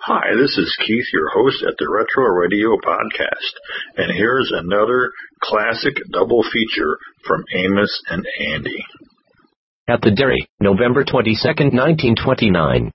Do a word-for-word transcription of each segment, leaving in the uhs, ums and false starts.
Hi, this is Keith, your host at the Retro Radio Podcast, and here's another classic double feature from Amos and Andy. At the Dairy, November twenty-second, nineteen twenty-nine.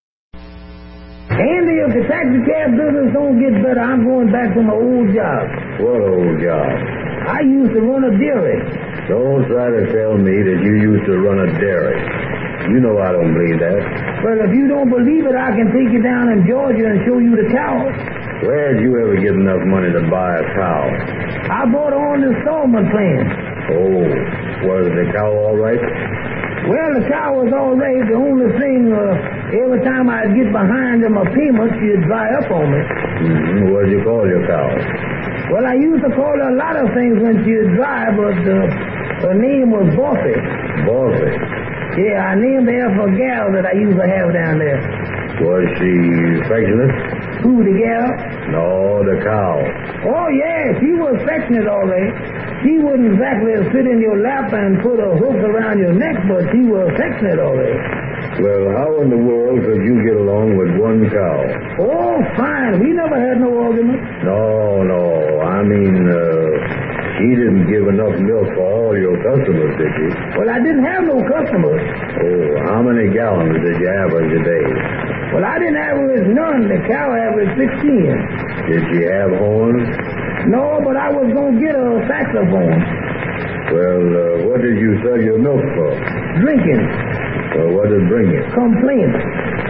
Andy, if the taxi cab business don't get better, I'm going back to my old job. What old job? I used to run a dairy. Don't try to tell me that you used to run a dairy. You know I don't believe that. Well, if you don't believe it, I can take you down in Georgia and show you the cow. Where'd you ever get enough money to buy a cow? I bought her on the installment plan. Oh, was the cow all right? Well, the cow was all right. The only thing, uh, every time I'd get behind in my payments, she'd dry up on me. Mm-hmm. What'd you call your cow? Well, I used to call her a lot of things when she'd dry, but uh, her name was Bossy. Bossy? Yeah, I named her after a gal that I used to have down there. Was she affectionate? Who, the gal? No, the cow. Oh, yeah, she was affectionate, all right. She wouldn't exactly sit in your lap and put a hook around your neck, but she was affectionate, all right. Well, how in the world could you get along with one cow? Oh, fine. We never had no argument. No, no. I mean, uh, she didn't give enough milk for all your customers, did she? Well, I didn't have no customers. Oh, how many gallons did you average a day? Well, I didn't average none. The cow averaged sixteen. Did she have horns? No, but I was going to get a saxophone. Well, uh, what did you sell your milk for? Drinking. Well, what did it bring you? Complaints.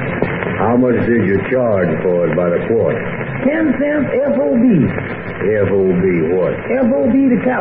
How much did you charge for it by the quart? Ten cents F O B. F O B what? F O B the cow.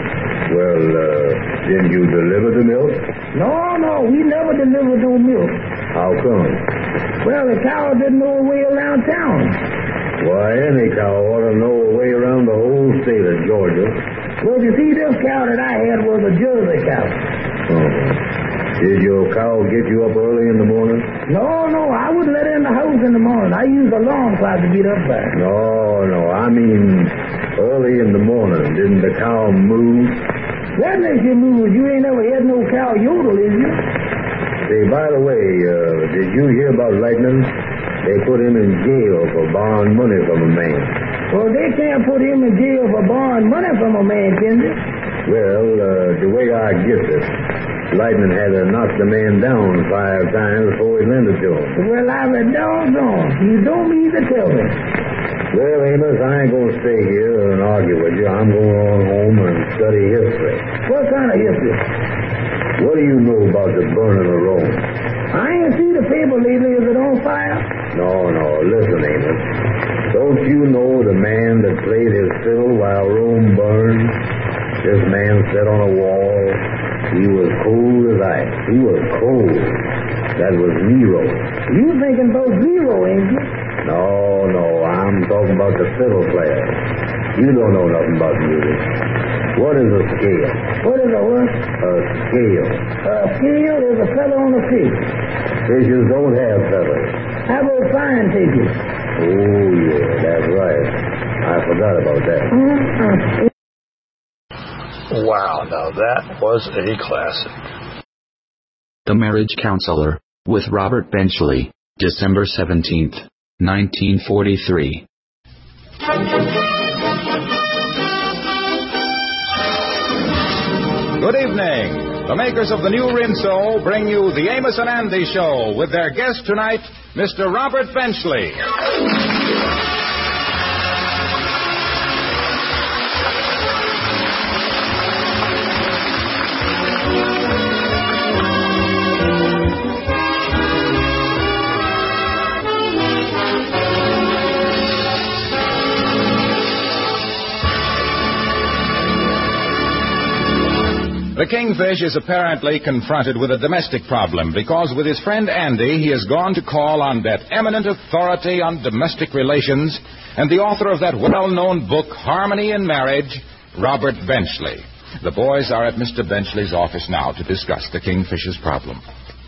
Well, uh, didn't you deliver the milk? No, no, we never delivered no milk. How come? Well, the cow didn't know her way around town. Why, any cow ought to know her way around the whole state of Georgia. Well, you see, this cow that I had was a Jersey cow. Uh-huh. Did your cow get you up early in the morning? No, no, I wouldn't let her in the house in the morning. I used a alarm clock to get up by. No, no, I mean early in the morning. Didn't the cow move? That makes you move. You ain't never had no cow yodel, is you? Say, by the way, uh, did you hear about Lightning? They put him in jail for borrowing money from a man. Well, they can't put him in jail for borrowing money from a man, can they? Well, uh, the way I get it, Lightning had to knock the man down five times before he lent it to him. Well, I'm a doggone. You don't mean to tell me. Well, Amos, I ain't going to stay here and argue with you. I'm going on home and study history. What kind of history? What do you know about the burning of Rome? I ain't seen the paper lately. Is it on fire? No, no. Listen, Amos. Don't you know the man that played his fiddle while Rome burned? This man sat on a wall. He was cold as ice. He was cold. That was Nero. You thinking about Nero, ain't you? No, no. I'm talking about the fiddle player. You don't know nothing about music. What is a scale? What is a what? A scale. A scale is a feather on a fish. Fishes don't have feathers. How about fine fishes? Oh, yeah, that's right. I forgot about that. Mm-hmm. Wow, now that was a classic. The Marriage Counselor, with Robert Benchley, December seventeenth, nineteen forty-three. Good evening. The makers of the new Rinso bring you the Amos and Andy Show with their guest tonight, Mister Robert Benchley. The Kingfish is apparently confronted with a domestic problem because with his friend Andy, he has gone to call on that eminent authority on domestic relations and the author of that well-known book, Harmony in Marriage, Robert Benchley. The boys are at Mister Benchley's office now to discuss the Kingfish's problem.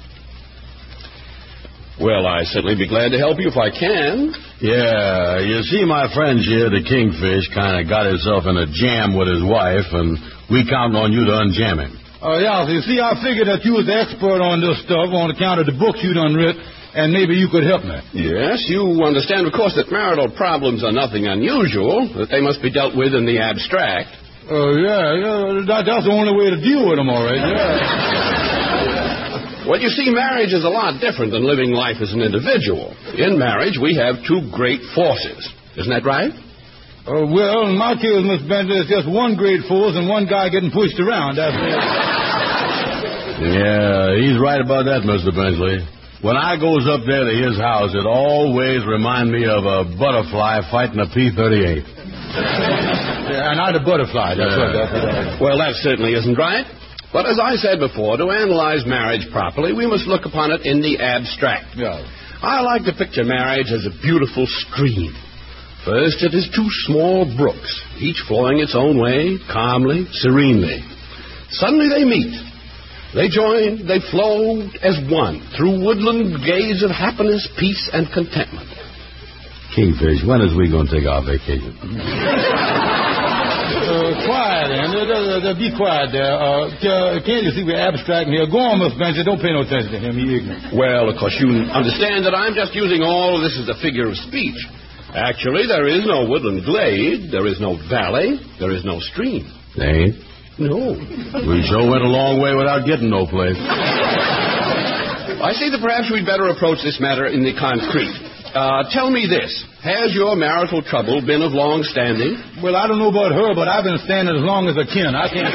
Well, I certainly be glad to help you if I can. Yeah, you see, my friend here, the Kingfish, kind of got himself in a jam with his wife, and we count on you to unjam him. Oh, uh, yeah, you see, I figured that you was the expert on this stuff on account of the books you done writ. and maybe you could help me. Yes, you understand, of course, that marital problems are nothing unusual, that they must be dealt with in the abstract. Oh, uh, yeah, yeah, that, that's the only way to deal with them, all right, yeah. Well, you see, marriage is a lot different than living life as an individual. In marriage, we have two great forces. Isn't that right? Uh, well, in my case, Mister Bentley, it's just one great force and one guy getting pushed around. That's it. Yeah, he's right about that, Mister Bentley. When I goes up there to his house, it always reminds me of a butterfly fighting a P thirty-eight. Yeah, not a butterfly. That's yeah. what that's Well, that certainly isn't right. But as I said before, to analyze marriage properly, we must look upon it in the abstract. Yeah. I like to picture marriage as a beautiful stream. First, it is two small brooks, each flowing its own way, calmly, serenely. Suddenly they meet. They join, they flow as one, through woodland glades of happiness, peace, and contentment. Kingfish, when is we going to take our vacation? Uh, quiet, Andy. Uh, uh, be quiet there. Uh, can't you see we're abstracting here? Go on, Mister Bentley. Don't pay no attention to him. He's ignorant. Well, of course, you understand that I'm just using all of this as a figure of speech. Actually, there is no woodland glade. There is no valley. There is no stream. Ain't? No. We sure went a long way without getting no place. I see that perhaps we'd better approach this matter in the concrete. Uh, tell me this. Has your marital trouble been of long standing? Well, I don't know about her, but I've been standing as long as I can. I can't...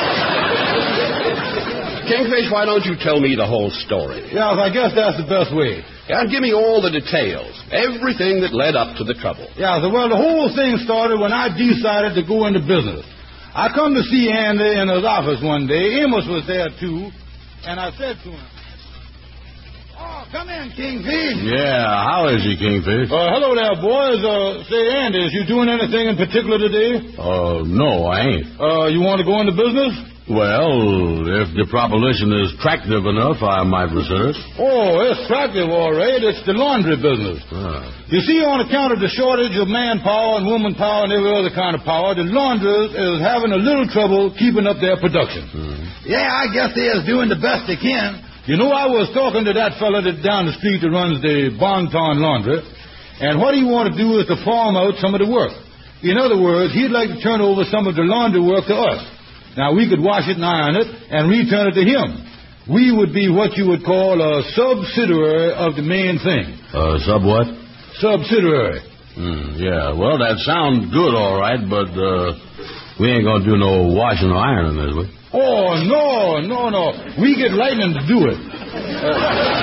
Kingfish, why don't you tell me the whole story? Yeah, I guess that's the best way. Yeah, give me all the details. Everything that led up to the trouble. Yeah, so, well, the whole thing started when I decided to go into business. I come to see Andy in his office one day. Amos was there, too. And I said to him, "Oh, come in, Kingfish." Yeah, how is he, Kingfish? Uh, hello there, boys. Uh, say, Andy, is you doing anything in particular today? Uh, no, I ain't. Uh, you want to go into business? Well, if the proposition is attractive enough, I might research. Oh, it's attractive, all right. It's the laundry business. Ah. You see, on account of the shortage of manpower and woman power and every other kind of power, the laundress is having a little trouble keeping up their production. Mm-hmm. Yeah, I guess they is doing the best they can. You know, I was talking to that fella that down the street that runs the Bonton Laundry, and what he want to do is to farm out some of the work. In other words, he'd like to turn over some of the laundry work to us. Now, we could wash it and iron it and return it to him. We would be what you would call a subsidiary of the main thing. Uh, sub what? Subsidiary. Mm, yeah, well, that sounds good, all right, but uh, we ain't going to do no washing or ironing, is we? Oh, no, no, no. We get Lightning to do it. Uh,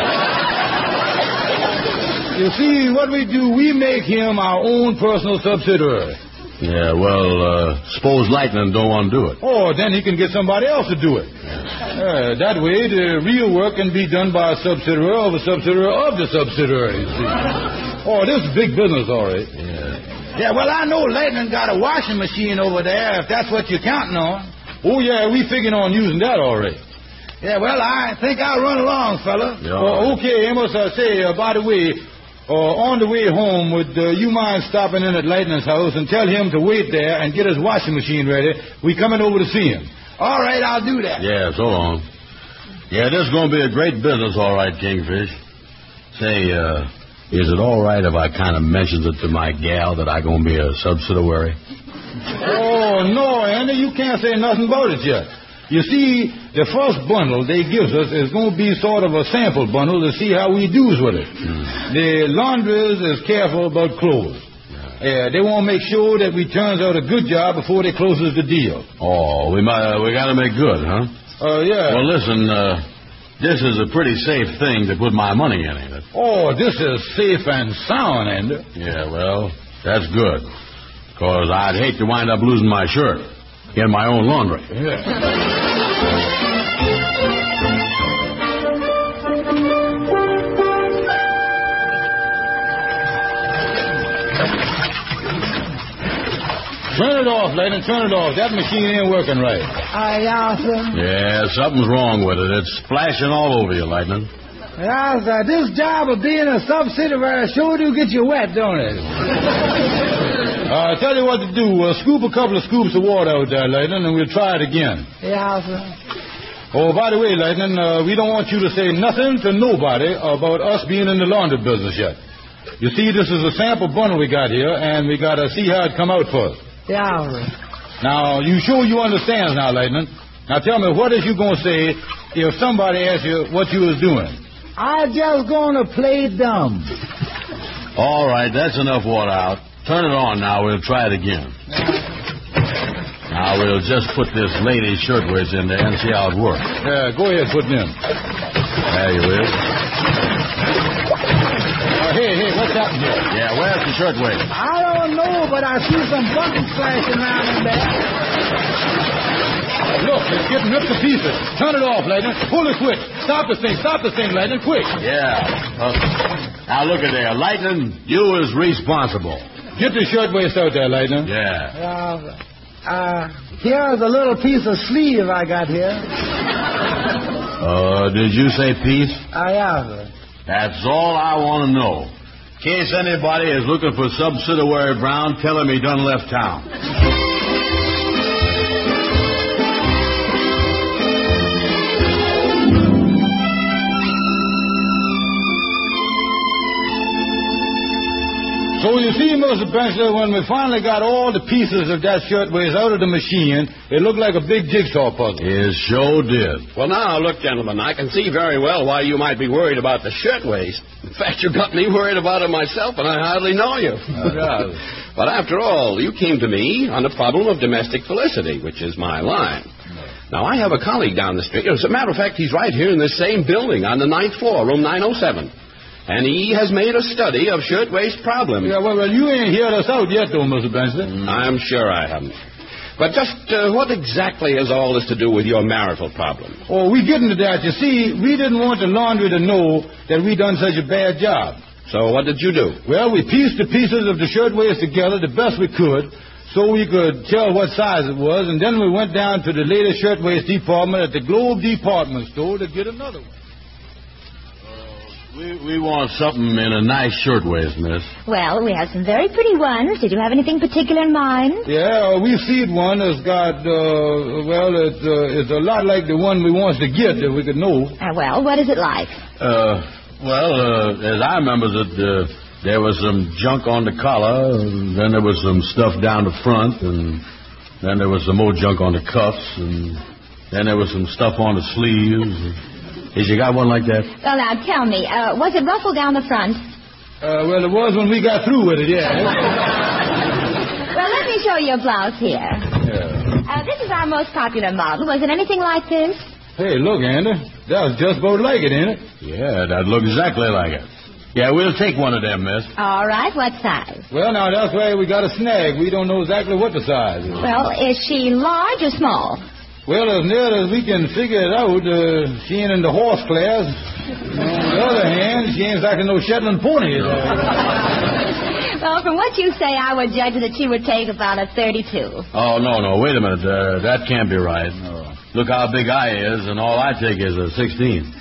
you see, what we do, we make him our own personal subsidiary. Yeah, well, uh, suppose Lightning don't want to do it. Oh, then he can get somebody else to do it. Uh, that way, the real work can be done by a subsidiary of a subsidiary of the subsidiary, you see. Oh, this is big business, all right. Yeah. Yeah, well, I know Lightning got a washing machine over there, if that's what you're counting on. Oh, yeah, we figuring on using that, all right. Yeah, well, I think I'll run along, fella. Yeah. Oh, okay, Amos, I say, uh, by the way... Uh, on the way home, would uh, you mind stopping in at Lightning's house and tell him to wait there and get his washing machine ready? We coming over to see him. All right, I'll do that. Yeah, so long. Yeah, this is going to be a great business, all right, Kingfish. Say, uh, is it all right if I kind of mentions it to my gal that I going to be a subsidiary? Oh, no, Andy, you can't say nothing about it yet. You see, the first bundle they gives us is going to be sort of a sample bundle to see how we do's with it. Mm. The laundress is careful about clothes. Yeah, they want to make sure that we turns out a good job before they closes the deal. Oh, we might, uh, we got to make good, huh? Uh, yeah. Well, listen, uh, this is a pretty safe thing to put my money in, ain't it? Oh, this is safe and sound, Andy. Yeah, well, that's good. Because I'd hate to wind up losing my shirt. In my own laundry. Yeah. Turn it off, Lightning, turn it off. That machine ain't working right. Uh, yeah, sir. Yeah, something's wrong with it. It's splashing all over you, Lightning. Yeah, sir. This job of being a subsidiary sure do get you wet, don't it? Uh, I'll tell you what to do. Uh, scoop a couple of scoops of water out there, Lightning, and we'll try it again. Yeah, sir. Oh, by the way, Lightning, uh, we don't want you to say nothing to nobody about us being in the laundry business yet. You see, this is a sample bundle we got here, and we got to see how it come out for us. Yeah. Now, you sure you understand now, Lightning? Now, tell me, what is you going to say if somebody asks you what you was doing? I just going to play dumb. All right, that's enough water out. Turn it on now. We'll try it again. Now, we'll just put this lady's shirtwaist in there and see how it works. Yeah, go ahead, put it in. There you is. Uh, hey, hey, what's happening here? Yeah, where's the shirtwaist? I don't know, but I see some buttons flashing around in there. Look, it's getting ripped to pieces. Turn it off, Lightning. Pull the switch. Stop the thing. Stop the thing, Lightning. Quick. Yeah. Uh, now, look at there. Lightning, you is responsible. Get the shirtwaist out there, Lightning. Yeah. Uh, uh, here's a little piece of sleeve I got here. Uh, did you say peace? I have. That's all I want to know. In case anybody is looking for subsidiary Brown, tell him he done left town. So you see, Mister Benchler, when we finally got all the pieces of that shirtwaist out of the machine, it looked like a big jigsaw puzzle. It sure did. Well, now, look, gentlemen, I can see very well why you might be worried about the shirtwaist. In fact, you got me worried about it myself, and I hardly know you. Oh, But after all, you came to me on the problem of domestic felicity, which is my line. Now, I have a colleague down the street. As a matter of fact, he's right here in this same building on the ninth floor, room nine oh seven. And he has made a study of shirtwaist problems. Yeah, well, well, you ain't heard us out yet, though, Mister Benchler. I'm sure I haven't. But just uh, what exactly has all this to do with your marital problem? Oh, we getting to that. You see, we didn't want the laundry to know that we done such a bad job. So what did you do? Well, we pieced the pieces of the shirtwaist together the best we could so we could tell what size it was, and then we went down to the latest shirtwaist department at the Globe Department Store to get another one. We, we want something in a nice shirtwaist, miss. Well, we have some very pretty ones. Did you have anything particular in mind? Yeah, uh, we've seen one that's got, uh, well, it's, uh, it's a lot like the one we wants to get that we could know. Uh, well, what is it like? Uh, well, uh, as I remember it, uh, there was some junk on the collar, and then there was some stuff down the front, and then there was some more junk on the cuffs, and then there was some stuff on the sleeves. Has you got one like that? Well, now, tell me, uh, was it ruffled down the front? Uh, well, it was when we got through with it, yeah. Well, let me show you a blouse here. Yeah. Uh, this is our most popular model. Was it anything like this? Hey, look, Andy. That was just about like it, ain't it? Yeah, that looked exactly like it. Yeah, we'll take one of them, miss. All right, what size? Well, now, that's why we got a snag. We don't know exactly what the size is. Well, is she large or small? Well, as near as we can figure it out, uh, she ain't in the horse class. On the other hand, she ain't exactly no Shetland pony. Well, from what you say, I would judge that she would take about a thirty-two. Oh, no, no, wait a minute. Uh, that can't be right. No. Look how big I is, and all I take is a sixteen.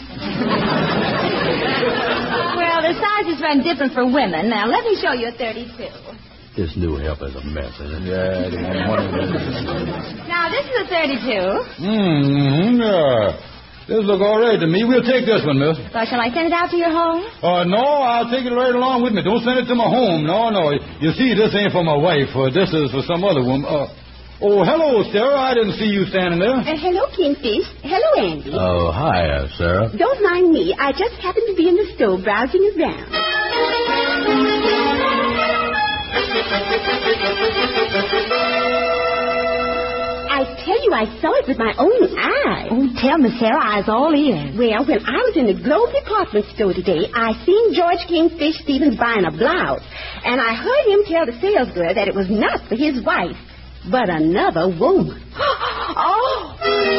Well, the sizes run different for women. Now, let me show you a thirty-two. This new help is a mess, isn't it? Yeah, the one, one Now, this is a thirty-two. Mm-hmm, yeah. This look all right to me. We'll take this one, miss. Well, shall I send it out to your home? Uh, no, I'll take it right along with me. Don't send it to my home. No, no. You see, this ain't for my wife. Uh, this is for some other woman. Uh, oh, hello, Sarah. I didn't see you standing there. Uh, hello, Kingfish. Hello, Andy. Oh, hi, uh, Sarah. Don't mind me. I just happened to be in the store browsing around. I tell you, I saw it with my own eyes. Oh, tell me, Sarah, I was all ears. Well, when I was in the Globe department store today, I seen George Kingfish Stevens buying a blouse, and I heard him tell the sales girl that it was not for his wife, but another woman. Oh!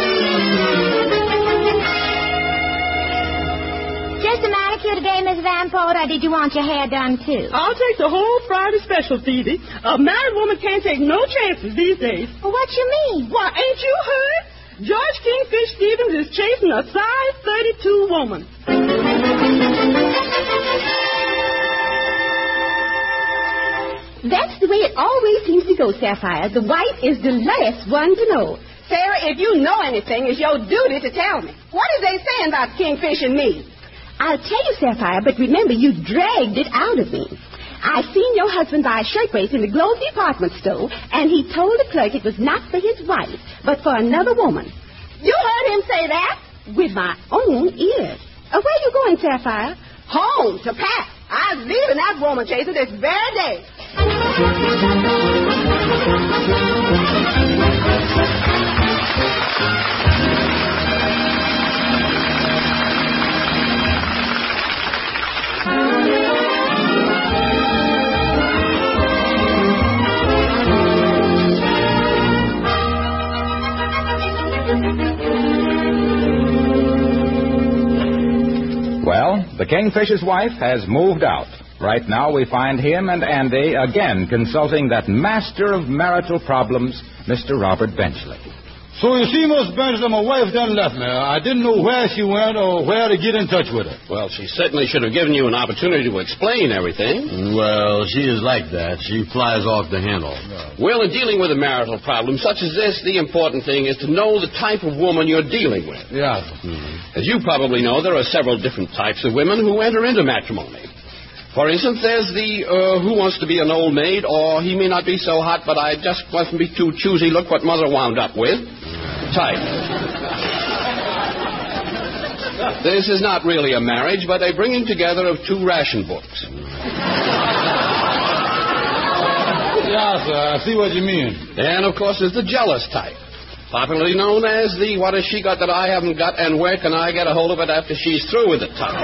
Just a manicure today, Miss Van Poet, or did you want your hair done, too? I'll take the whole Friday special, Phoebe. A married woman can't take no chances these days. Well, what you mean? Why, ain't you heard? George Kingfish Stevens is chasing a size thirty-two woman. That's the way it always seems to go, Sapphire. The wife is the last one to know. Sarah, if you know anything, it's your duty to tell me. What is they saying about Kingfish and me? I'll tell you, Sapphire, but remember, you dragged it out of me. I seen your husband buy a shirtwaist in the Globe department store, and he told the clerk it was not for his wife, but for another woman. You heard him say that? With my own ears. Uh, where you going, Sapphire? Home, to Pat. I'm leaving that woman chaser this very day. Well, the Kingfish's wife has moved out. Right now we find him and Andy again consulting that master of marital problems, Mister Robert Benchley. So you see, Miss Benchley, my wife done left me. I didn't know where she went or where to get in touch with her. Well, she certainly should have given you an opportunity to explain everything. Well, she is like that. She flies off the handle. Well, in dealing with a marital problem such as this, the important thing is to know the type of woman you're dealing with. Yeah. Mm-hmm. As you probably know, there are several different types of women who enter into matrimony. For instance, there's the uh, who wants to be an old maid, or he may not be so hot, but I just mustn't be too choosy. Look what mother wound up with. Type. This is not really a marriage, but a bringing together of two ration books. Yeah, sir, I see what you mean. And, of course, there's the jealous type, popularly known as the what has she got that I haven't got, and where can I get a hold of it after she's through with it type.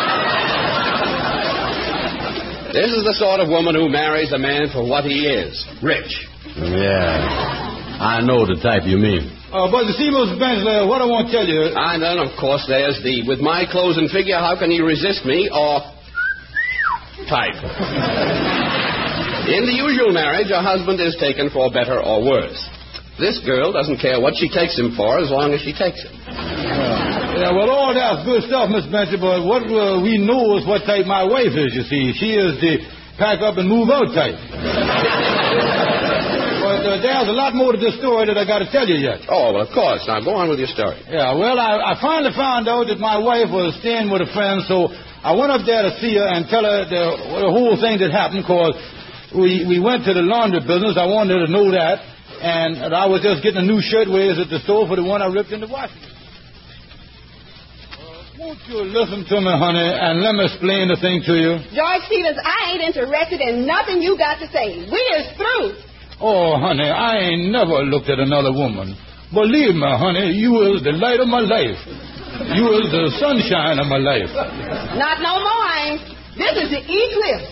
This is the sort of woman who marries a man for what he is, rich. Yeah, I know the type you mean. Uh, but you see, Miss Benchley, what I want to tell you... And then, of course, there's the with my clothes and figure, how can he resist me, or type. In the usual marriage, a husband is taken for better or worse. This girl doesn't care what she takes him for as long as she takes him. Yeah, well, all that's good stuff, Miss Benchley, but what uh, we know is what type my wife is, you see. She is the pack up and move out type. But uh, there's a lot more to this story that I got to tell you yet. Oh, well, of course. Now, go on with your story. Yeah, well, I, I finally found out that my wife was staying with a friend, so I went up there to see her and tell her the, the whole thing that happened, because we, we went to the laundry business. I wanted her to know that, and I was just getting a new shirtwaist at the store for the one I ripped in the washing machine. Won't you listen to me, honey, and let me explain the thing to you? George Stevens, I ain't interested in nothing you got to say. We is through. Oh, honey, I ain't never looked at another woman. Believe me, honey, you is the light of my life. You is the sunshine of my life. Not no more, I ain't. This is the eclipse.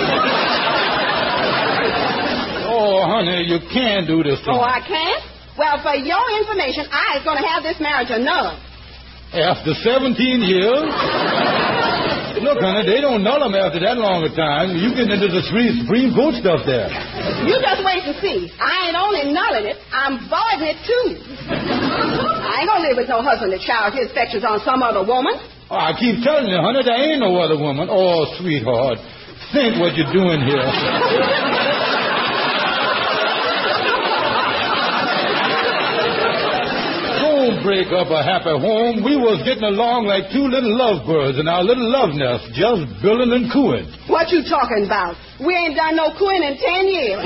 Oh, honey, you can't do this to Oh, me. I can't? Well, for your information, I is going to have this marriage annulled. After seventeen years? Look, honey, they don't null them after that long a time. You get into the Supreme Court stuff there. You just wait and see. I ain't only nulling it, I'm voiding it, too. I ain't going to live with no husband that showers his affections on some other woman. Oh, I keep telling you, honey, there ain't no other woman. Oh, sweetheart, think what you're doing here. Don't break up a happy home. We was getting along like two little lovebirds in our little love nest, just billing and cooing. What you talking about? We ain't done no cooing in ten years.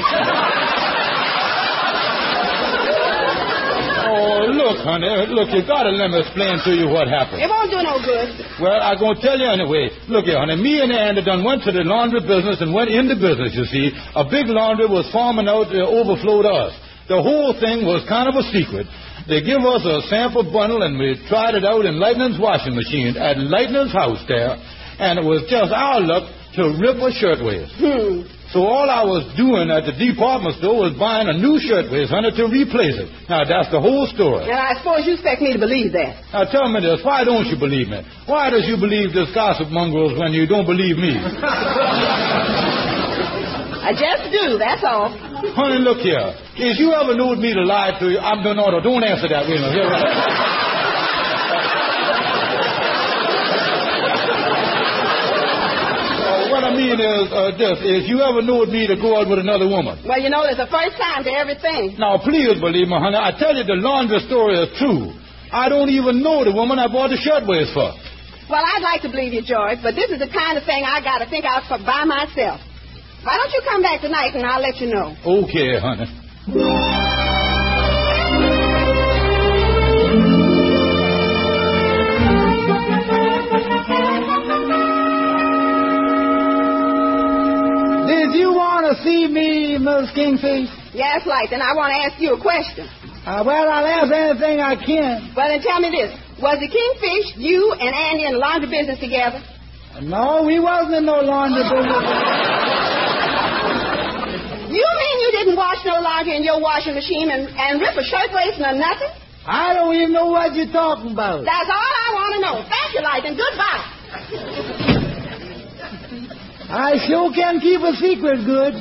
Oh, look, honey, look, you gotta let me explain to you what happened. It won't do no good. Well, I'm gonna tell you anyway. Look here, honey, me and Andy done went to the laundry business and went into business, you see. A big laundry was farming out the overflow to us. The whole thing was kind of a secret. They give us a sample bundle, and we tried it out in Lightning's washing machine at Lightning's house there, and it was just our luck to rip a shirtwaist. Hmm. So all I was doing at the department store was buying a new shirtwaist, honey, to replace it. Now, that's the whole story. And I suppose you expect me to believe that. Now, tell me this. Why don't you believe me? Why does you believe this gossip mongrels when you don't believe me? I just do, that's all. Honey, look here. If you ever knowed me to lie to you, I'm no, no, don't answer that. Wait a minute. Uh, what I mean mean is uh, this: if you ever knowed me to go out with another woman. Well, you know, it's the first time to everything. Now, please believe me, honey. I tell you, the laundry story is true. I don't even know the woman I bought the shirtwaist for. Well, I'd like to believe you, George, but this is the kind of thing I got to think out for by myself. Why don't you come back tonight and I'll let you know? Okay, honey. Did you want to see me, Miss Kingfish? Yes, Light, and I want to ask you a question. Uh, well, I'll answer anything I can. Well, then tell me this. Was the Kingfish, you and Andy in the laundry business together? No, we wasn't in no laundry business. You mean you didn't wash no laundry in your washing machine and, and rip a shirtwaist or nothing? I don't even know what you're talking about. That's all I want to know. Thank you, Light, and goodbye. I sure can keep a secret good.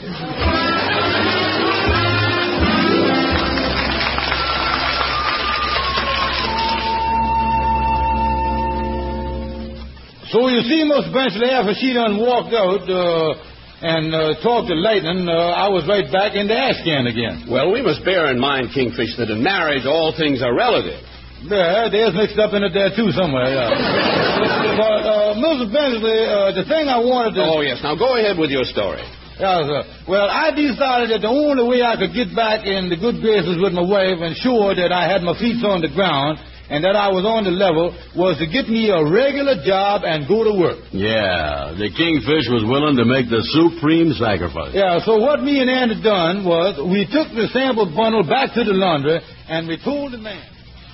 So you see, Mister Benchley, after she done walked out uh, and uh, talked to Lightning, uh, I was right back in the ash can again. Well, we must bear in mind, Kingfish, that in marriage all things are relative. Yeah, there's mixed up in it there, too, somewhere, yeah. But, uh, Mister Benchley, uh, the thing I wanted to... Oh, yes. Now, go ahead with your story. Yeah, sir. Well, I decided that the only way I could get back in the good graces with my wife and sure that I had my feet on the ground and that I was on the level was to get me a regular job and go to work. Yeah, the Kingfish was willing to make the supreme sacrifice. Yeah, so what me and Andy done was we took the sample bundle back to the laundry and we told the man.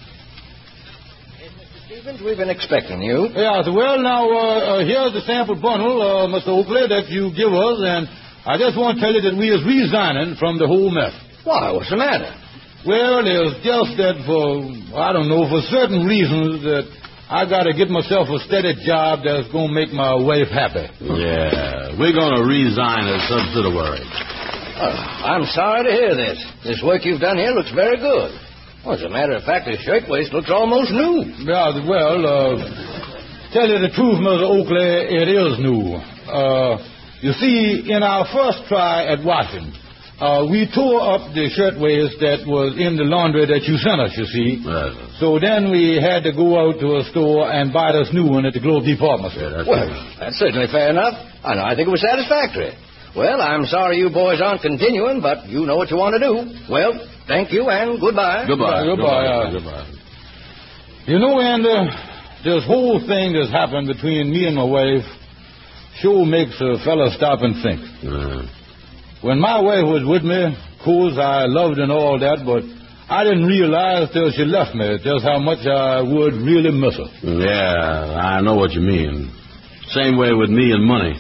Hey, Mister Stevens, we've been expecting you. Yeah, so well, now, uh, uh, here's the sample bundle, uh, Mister Oakley, that you give us, and I just want to tell you that we is resigning from the whole mess. Why, what's the matter? Well, it's just that for, I don't know, for certain reasons that I got to get myself a steady job that's going to make my wife happy. Yeah, we're going to resign as subsidiary. Oh, I'm sorry to hear this. This work you've done here looks very good. Well, as a matter of fact, the shirtwaist looks almost new. Yeah, well, uh, tell you the truth, Mister Oakley, it is new. Uh, you see, in our first try at washing, Uh, we tore up the shirtwaist that was in the laundry that you sent us, you see. Right. So then we had to go out to a store and buy this new one at the Globe Department Store. Yeah, that's well, right. That's certainly fair enough. I know. I think it was satisfactory. Well, I'm sorry you boys aren't continuing, but you know what you want to do. Well, thank you and goodbye. Goodbye. Goodbye. Goodbye. Uh, goodbye. You know, Andy, this whole thing that's happened between me and my wife sure makes a fella stop and think. Uh-huh. When my wife was with me, of course, I loved and all that, but I didn't realize till she left me just how much I would really miss her. Yeah, I know what you mean. Same way with me and money.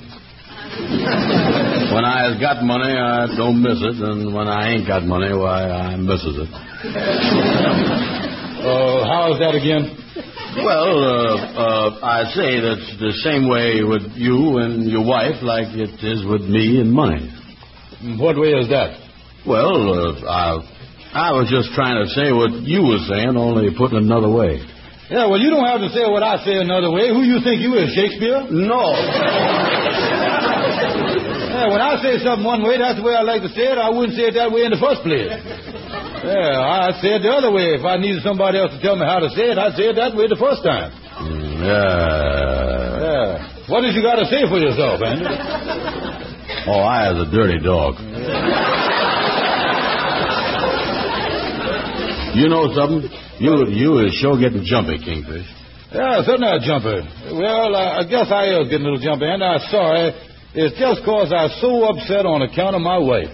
When I has got money, I don't miss it, and when I ain't got money, why, I misses it. Uh, how's that again? Well, uh, uh, I say that's the same way with you and your wife like it is with me and money. What way is that? Well, uh, I, I was just trying to say what you were saying, only put it another way. Yeah, well, you don't have to say what I say another way. Who you think you is, Shakespeare? No. Yeah, when I say something one way, that's the way I like to say it. I wouldn't say it that way in the first place. Yeah, I'd say it the other way. If I needed somebody else to tell me how to say it, I'd say it that way the first time. Mm, yeah. Yeah. What did you got to say for yourself, Andy? Oh, I was a dirty dog. You know something? You you is sure getting jumpy, Kingfish. Yeah, certainly I'm jumpy. Well, I, I guess I is getting a little jumpy, and I'm sorry. It's just because I'm so upset on account of my wife.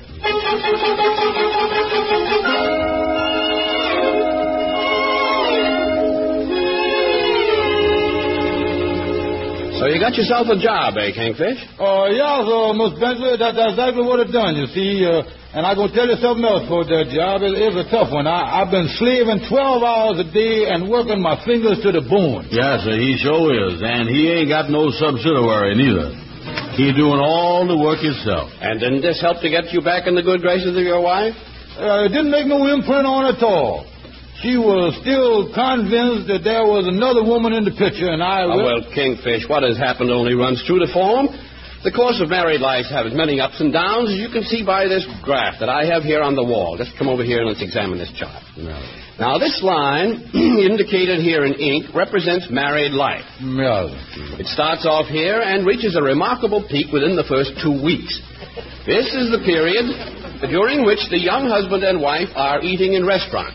So you got yourself a job, eh, Kingfish? Oh, uh, yeah, so, Miss Bentley, that, that's exactly what it done, you see. Uh, and I'm going to tell you something else for that job. It, it's a tough one. I, I've been slaving twelve hours a day and working my fingers to the bone. Yes, sir, he sure is. And he ain't got no subsidiary neither. He doing all the work himself. And didn't this help to get you back in the good graces of your wife? Uh, it didn't make no imprint on it at all. She was still convinced that there was another woman in the picture, and I... Oh, well, Kingfish, what has happened only runs true to form. The course of married life has many ups and downs, as you can see by this graph that I have here on the wall. Just come over here and let's examine this chart. No. Now, this line, indicated here in ink, represents married life. No. It starts off here and reaches a remarkable peak within the first two weeks. This is the period during which the young husband and wife are eating in restaurants.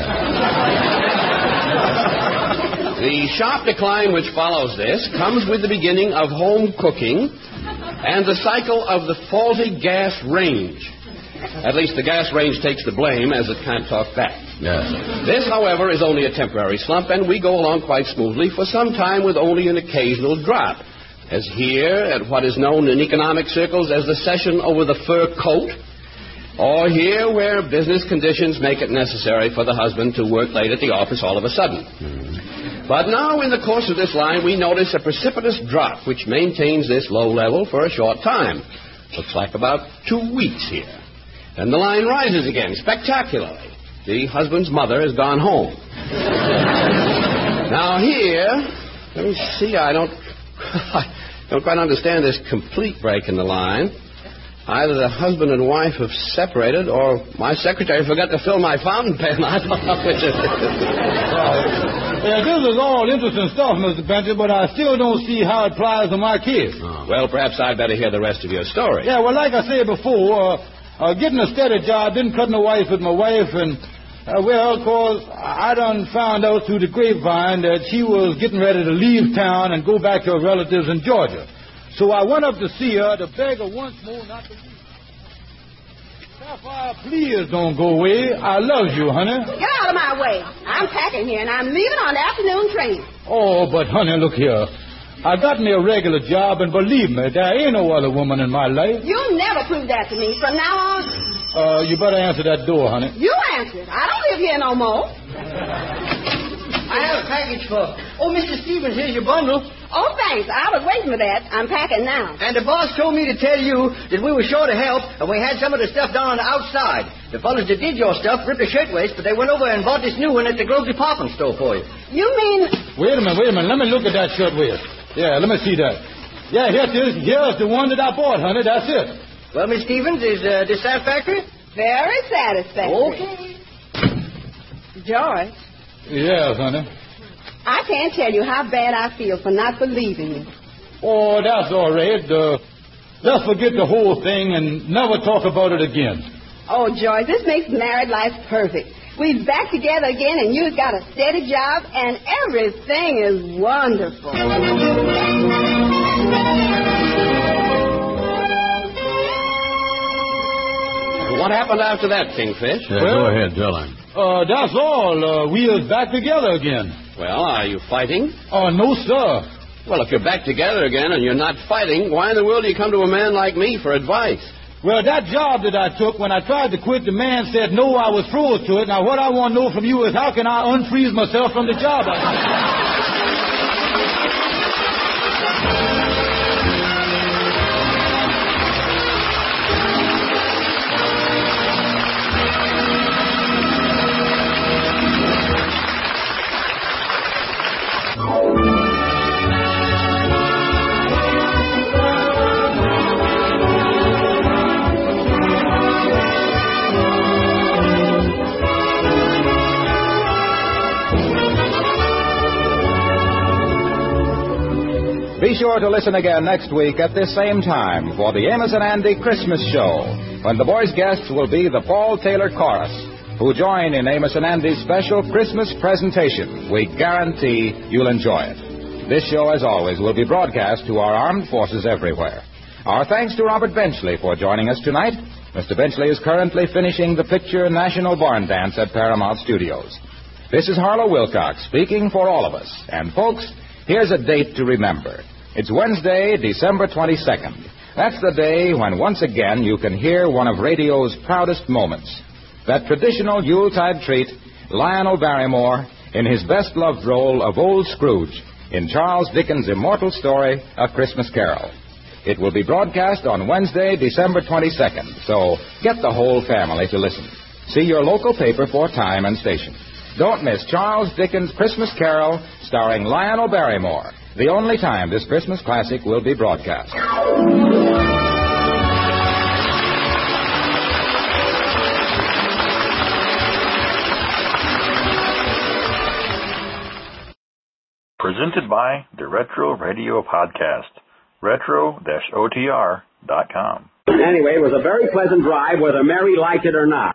The sharp decline which follows this comes with the beginning of home cooking and the cycle of the faulty gas range. At least the gas range takes the blame, as it can't talk back. Yes. This, however, is only a temporary slump, and we go along quite smoothly for some time with only an occasional drop, as here at what is known in economic circles as the session over the fur coat, or here where business conditions make it necessary for the husband to work late at the office all of a sudden. Mm-hmm. But now, in the course of this line, we notice a precipitous drop which maintains this low level for a short time. Looks like about two weeks here. Then the line rises again, spectacularly. The husband's mother has gone home. Now here, let me see, I don't, I don't quite understand this complete break in the line. Either the husband and wife have separated, or my secretary forgot to fill my fountain pen. I don't know which it is. Yeah, this is all interesting stuff, Mister Bentley, but I still don't see how it applies to my kids. Oh, well, perhaps I'd better hear the rest of your story. Yeah, well, like I said before, uh, uh, getting a steady job didn't cut no wife with my wife, and, uh, well, of course, I done found out through the grapevine that she was getting ready to leave town and go back to her relatives in Georgia. So I went up to see her to beg her once more not to leave. Sapphire, please don't go away. I love you, honey. Get out of my way. I'm packing here, and I'm leaving on the afternoon train. Oh, but, honey, look here. I got me a regular job, and believe me, there ain't no other woman in my life. You'll never prove that to me. From now on... Uh, you better answer that door, honey. You answer it. I don't live here no more. I have a package for... Oh, Mister Stevens, here's your bundle. Oh, thanks. I was waiting for that. I'm packing now. And the boss told me to tell you that we were short of help, and we had some of the stuff down on the outside. The fellows that did your stuff ripped a shirtwaist, but they went over and bought this new one at the Grove Department Store for you. You mean... Wait a minute, wait a minute. Let me look at that shirtwaist. Yeah, let me see that. Yeah, here it is. Here's the one that I bought, honey. That's it. Well, Miss Stevens, is uh, this satisfactory? Very satisfactory. Okay. George. Yes, honey. I can't tell you how bad I feel for not believing you. Oh, that's all right. Uh, let's forget the whole thing and never talk about it again. Oh, George, this makes married life perfect. We're back together again, and you've got a steady job, and everything is wonderful. What happened after that, Kingfish? Yeah, well, go ahead, tell him. Uh, that's all. Uh, we are back together again. Well, are you fighting? Oh, no, sir. Well, if you're back together again and you're not fighting, why in the world do you come to a man like me for advice? Well, that job that I took, when I tried to quit, the man said no, I was froze to it. Now, what I want to know from you is how can I unfreeze myself from the job? Be sure to listen again next week at this same time for the Amos and Andy Christmas Show, when the boys' guests will be the Paul Taylor Chorus, who join in Amos and Andy's special Christmas presentation. We guarantee you'll enjoy it. This show, as always, will be broadcast to our armed forces everywhere. Our thanks to Robert Benchley for joining us tonight. Mister Benchley is currently finishing the picture National Barn Dance at Paramount Studios. This is Harlow Wilcox speaking for all of us. And, folks, here's a date to remember. It's Wednesday, December twenty-second. That's the day when once again you can hear one of radio's proudest moments. That traditional Yuletide treat, Lionel Barrymore, in his best-loved role of Old Scrooge in Charles Dickens' immortal story, A Christmas Carol. It will be broadcast on Wednesday, December twenty-second, so get the whole family to listen. See your local paper for time and station. Don't miss Charles Dickens' Christmas Carol starring Lionel Barrymore. the only time this Christmas classic will be broadcast. Presented by the Retro Radio Podcast, retro dash O T R dot com. Anyway, it was a very pleasant drive, whether Mary liked it or not.